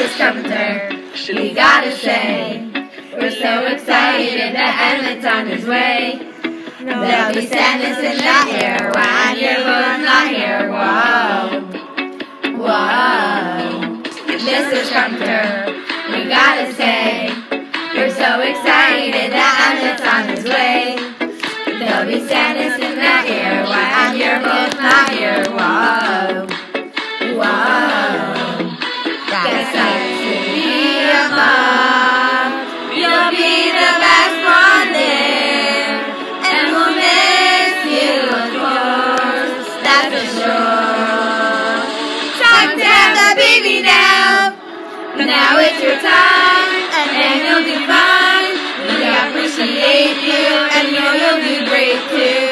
Mrs. Trumpeter, we gotta say, we're so excited that Emmett's on his way. There'll be sadness in the air when you're both not here. Whoa, whoa. Mrs. Trumpeter, we gotta say, we're so excited that Emmett's on his way. There'll be sadness in the air when you're both not here. Whoa, whoa. Guess I should be your mom. You'll be the best one there, and we'll miss you, of course, that's for sure. Time to have the baby now. Now it's your time, and you'll do fine. We appreciate you, and you'll do great too.